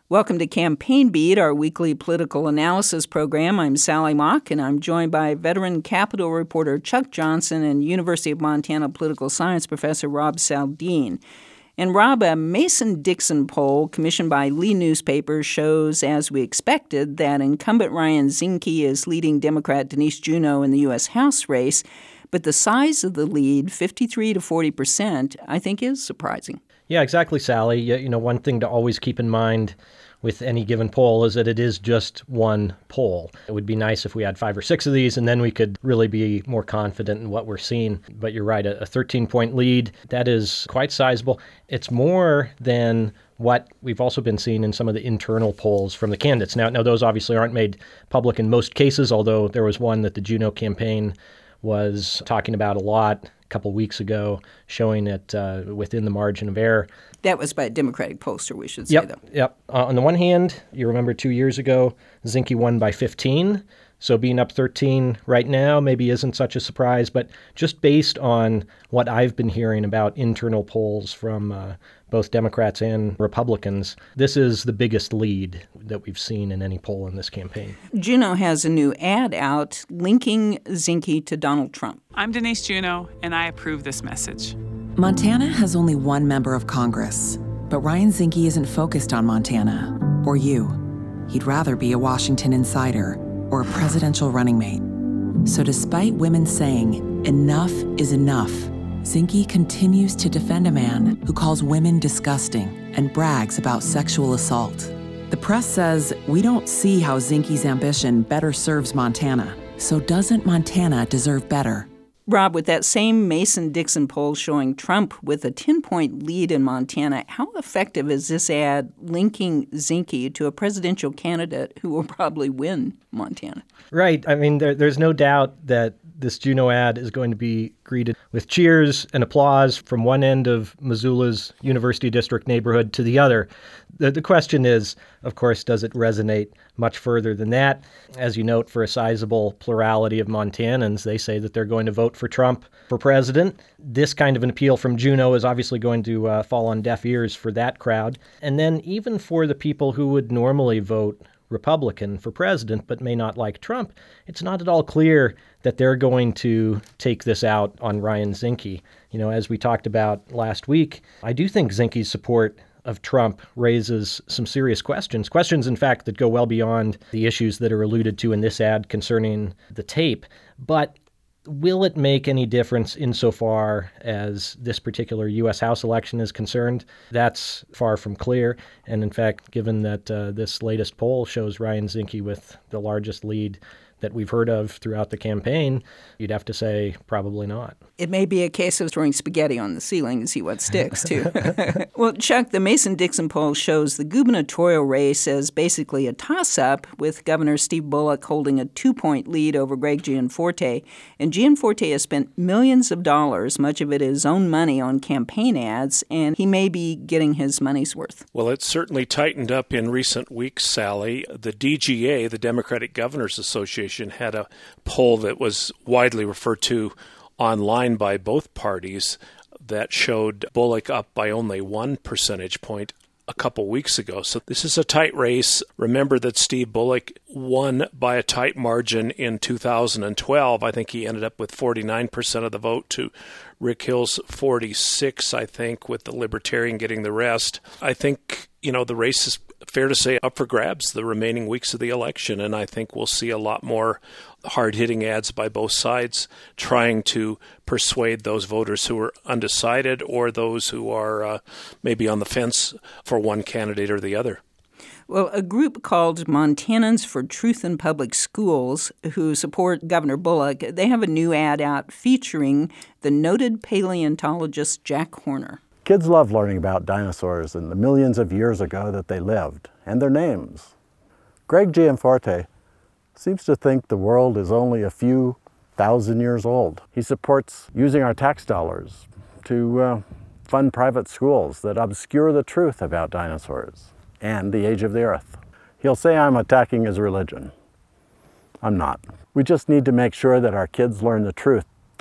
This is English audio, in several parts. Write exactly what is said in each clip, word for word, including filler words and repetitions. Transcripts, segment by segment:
Welcome to Campaign Beat, our weekly political analysis program. I'm Sally Mock, and I'm joined by veteran Capitol reporter Chuck Johnson and University of Montana political science professor Rob Saldin. And Rob, a Mason-Dixon poll commissioned by Lee Newspaper shows, as we expected, that incumbent Ryan Zinke is leading Democrat Denise Juneau in the U S House race. But the size of the lead, fifty-three to forty percent, I think is surprising. Yeah, exactly, Sally. You know, one thing to always keep in mind with any given poll is that it is just one poll. It would be nice if we had five or six of these, and then we could really be more confident in what we're seeing. But you're right, a thirteen-point lead, that is quite sizable. It's more than what we've also been seeing in some of the internal polls from the candidates. Now, now those obviously aren't made public in most cases, although there was one that the Juneau campaign was talking about a lot a couple weeks ago, showing it uh, within the margin of error. That was by a Democratic pollster, we should say, yep, though. Yep. Uh, on the one hand, you remember two years ago, Zinke won by fifteen. So being up thirteen right now maybe isn't such a surprise. But just based on what I've been hearing about internal polls from uh, both Democrats and Republicans, this is the biggest lead that we've seen in any poll in this campaign. Juneau has a new ad out linking Zinke to Donald Trump. I'm Denise Juneau, and I approve this message. Montana has only one member of Congress, but Ryan Zinke isn't focused on Montana or you. He'd rather be a Washington insider or a presidential running mate. So despite women saying, enough is enough, Zinke continues to defend a man who calls women disgusting and brags about sexual assault. The press says, we don't see how Zinke's ambition better serves Montana. So doesn't Montana deserve better? Rob, with that same Mason-Dixon poll showing Trump with a ten-point lead in Montana, how effective is this ad linking Zinke to a presidential candidate who will probably win Montana? Right. I mean, there, there's no doubt that this Juneau ad is going to be greeted with cheers and applause from one end of Missoula's University District neighborhood to the other. The, the question is, of course, does it resonate much further than that? As you note, for a sizable plurality of Montanans, they say that they're going to vote for Trump for president. This kind of an appeal from Juneau is obviously going to uh, fall on deaf ears for that crowd. And then even for the people who would normally vote Republican for president but may not like Trump, it's not at all clear that they're going to take this out on Ryan Zinke. You know, as we talked about last week, I do think Zinke's support of Trump raises some serious questions. Questions, in fact, that go well beyond the issues that are alluded to in this ad concerning the tape. But will it make any difference insofar as this particular U S House election is concerned? That's far from clear. And in fact, given that uh, this latest poll shows Ryan Zinke with the largest lead that we've heard of throughout the campaign, you'd have to say probably not. It may be a case of throwing spaghetti on the ceiling and see what sticks, too. Well, Chuck, the Mason-Dixon poll shows the gubernatorial race as basically a toss-up, with Governor Steve Bullock holding a two-point lead over Greg Gianforte. And Gianforte has spent millions of dollars, much of it his own money, on campaign ads, and he may be getting his money's worth. Well, it's certainly tightened up in recent weeks, Sally. The D G A, the Democratic Governors Association, had a poll that was widely referred to online by both parties that showed Bullock up by only one percentage point a couple weeks ago. So this is a tight race. Remember that Steve Bullock won by a tight margin in two thousand twelve. I think he ended up with forty-nine percent of the vote to Rick Hill's forty-six, I think, with the Libertarian getting the rest. I think, you know, the race is fair to say up for grabs the remaining weeks of the election, and I think we'll see a lot more hard-hitting ads by both sides trying to persuade those voters who are undecided or those who are uh, maybe on the fence for one candidate or the other. Well, a group called Montanans for Truth in Public Schools, who support Governor Bullock, they have a new ad out featuring the noted paleontologist Jack Horner. Kids love learning about dinosaurs and the millions of years ago that they lived, and their names. Greg Gianforte seems to think the world is only a few thousand years old. He supports using our tax dollars to uh, fund private schools that obscure the truth about dinosaurs and the age of the earth. He'll say I'm attacking his religion. I'm not. We just need to make sure that our kids learn the truth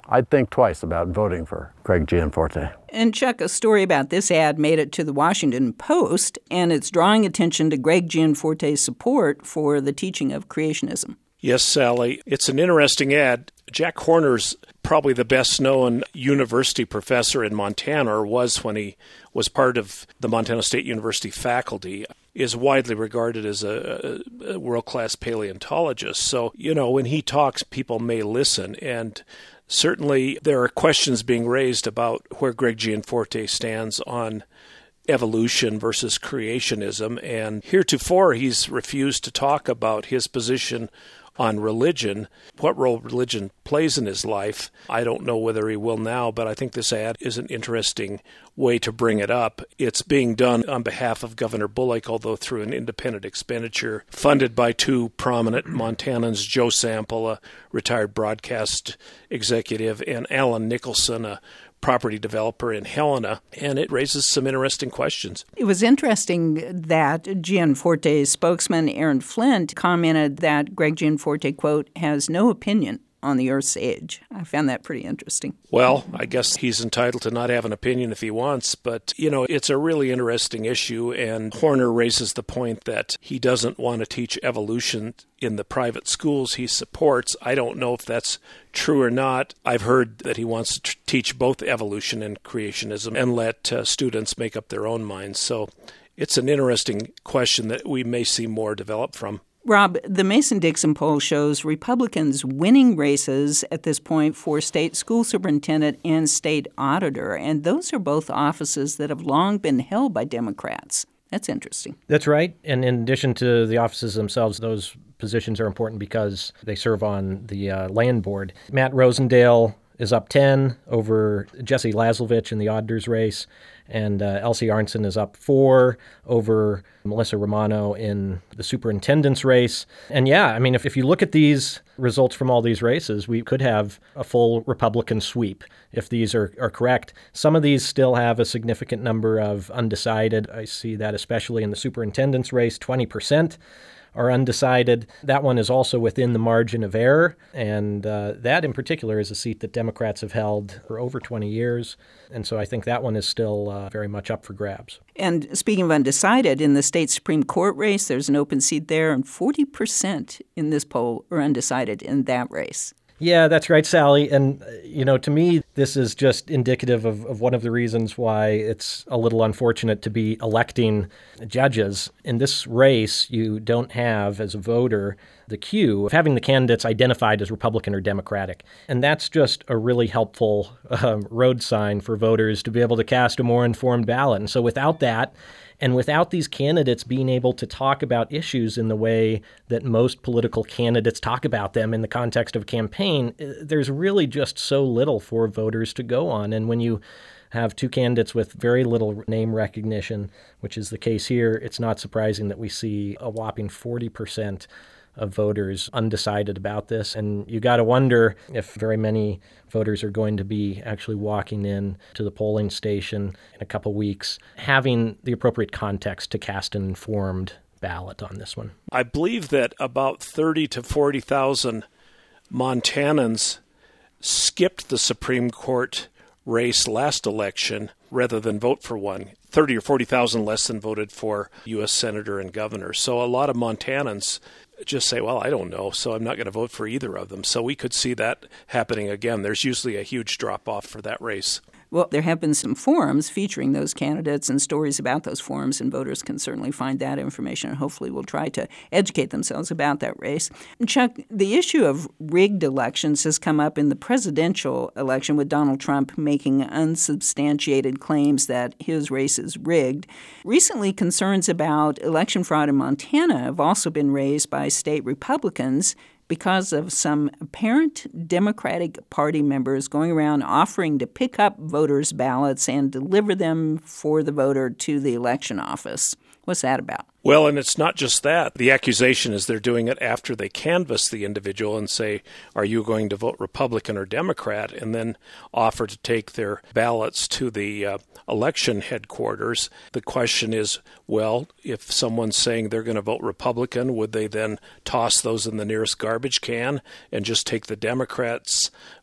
I'd think twice about voting for Greg Gianforte. And Chuck, a story about this ad made it to the Washington Post, and it's drawing attention to Greg Gianforte's support for the teaching of creationism. Yes, Sally. It's an interesting ad. Jack Horner's probably the best-known university professor in Montana, or was when he was part of the Montana State University faculty, is widely regarded as a, a world-class paleontologist. So, you know, when he talks, people may listen. And certainly there are questions being raised about where Greg Gianforte stands on evolution versus creationism. And heretofore, he's refused to talk about his position on religion, what role religion plays in his life. I don't know whether he will now, but I think this ad is an interesting way to bring it up. It's being done on behalf of Governor Bullock, although through an independent expenditure funded by two prominent Montanans, Joe Sample, a retired broadcast executive, and Alan Nicholson, a property developer in Helena, and it raises some interesting questions. It was interesting that Gianforte's spokesman, Aaron Flint, commented that Greg Gianforte, quote, has no opinion on the Earth's age. I found that pretty interesting. Well, I guess he's entitled to not have an opinion if he wants, but, you know, it's a really interesting issue, and Horner raises the point that he doesn't want to teach evolution in the private schools he supports. I don't know if that's true or not. I've heard that he wants to t- teach both evolution and creationism and let uh, students make up their own minds. So it's an interesting question that we may see more develop from. Rob, the Mason-Dixon poll shows Republicans winning races at this point for state school superintendent and state auditor, and those are both offices that have long been held by Democrats. That's interesting. That's right. And in addition to the offices themselves, those positions are important because they serve on the uh, land board. Matt Rosendale is up ten over Jesse Lazlovich in the auditor's race, and uh, Elsie Arnson is up four over Melissa Romano in the superintendent's race. And yeah, I mean, if, if you look at these results from all these races, we could have a full Republican sweep if these are, are correct. Some of these still have a significant number of undecided. I see that especially in the superintendent's race, twenty percent. Are undecided. That one is also within the margin of error, and uh, that in particular is a seat that Democrats have held for over twenty years, and so I think that one is still uh, very much up for grabs. And speaking of undecided, in the state Supreme Court race, there's an open seat there, and forty percent in this poll are undecided in that race. Yeah, that's right, Sally. And, you know, to me, this is just indicative of, of one of the reasons why it's a little unfortunate to be electing judges. In this race, you don't have, as a voter, the cue of having the candidates identified as Republican or Democratic. And that's just a really helpful uh, road sign for voters to be able to cast a more informed ballot. And so without that, and without these candidates being able to talk about issues in the way that most political candidates talk about them in the context of a campaign, there's really just so little for voters to go on. And when you have two candidates with very little name recognition, which is the case here, it's not surprising that we see a whopping forty percent of voters undecided about this. And you got to wonder if very many voters are going to be actually walking in to the polling station in a couple weeks, having the appropriate context to cast an informed ballot on this one. I believe that about thirty to forty thousand Montanans skipped the Supreme Court race last election rather than vote for one. thirty or forty thousand less than voted for U S senator and governor. So a lot of Montanans just say, well, I don't know, so I'm not going to vote for either of them. So we could see that happening again. There's usually a huge drop-off for that race. Well, there have been some forums featuring those candidates and stories about those forums, and voters can certainly find that information and hopefully will try to educate themselves about that race. And Chuck, the issue of rigged elections has come up in the presidential election, with Donald Trump making unsubstantiated claims that his race is rigged. Recently, concerns about election fraud in Montana have also been raised by state Republicans because of some apparent Democratic Party members going around offering to pick up voters' ballots and deliver them for the voter to the election office. What's that about? Well, and it's not just that. The accusation is they're doing it after they canvass the individual and say, are you going to vote Republican or Democrat? And then offer to take their ballots to the uh, election headquarters. The question is, well, if someone's saying they're going to vote Republican, would they then toss those in the nearest garbage can and just take the Democrats'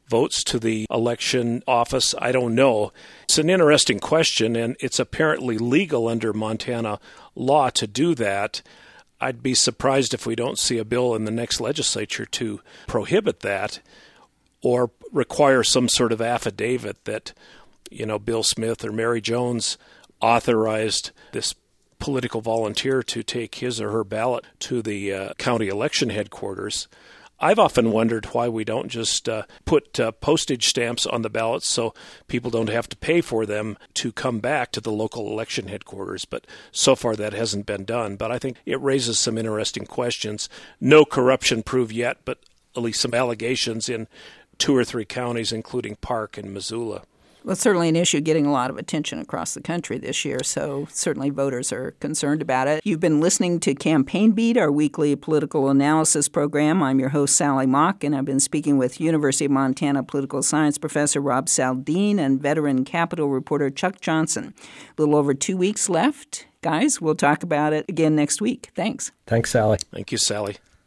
votes to the election office? I don't know. It's an interesting question, and it's apparently legal under Montana law to do that. I'd be surprised if we don't see a bill in the next legislature to prohibit that or require some sort of affidavit that, you know, Bill Smith or Mary Jones authorized this political volunteer to take his or her ballot to the uh, county election headquarters. I've often wondered why we don't just uh, put uh, postage stamps on the ballots so people don't have to pay for them to come back to the local election headquarters. But so far that hasn't been done. But I think it raises some interesting questions. No corruption proof yet, but at least some allegations in two or three counties, including Park and Missoula. Well, it's certainly an issue getting a lot of attention across the country this year, so certainly voters are concerned about it. You've been listening to Campaign Beat, our weekly political analysis program. I'm your host, Sally Mock, and I've been speaking with University of Montana political science professor Rob Saldin and veteran Capitol reporter Chuck Johnson. A little over two weeks left. Guys, we'll talk about it again next week. Thanks. Thanks, Sally. Thank you, Sally.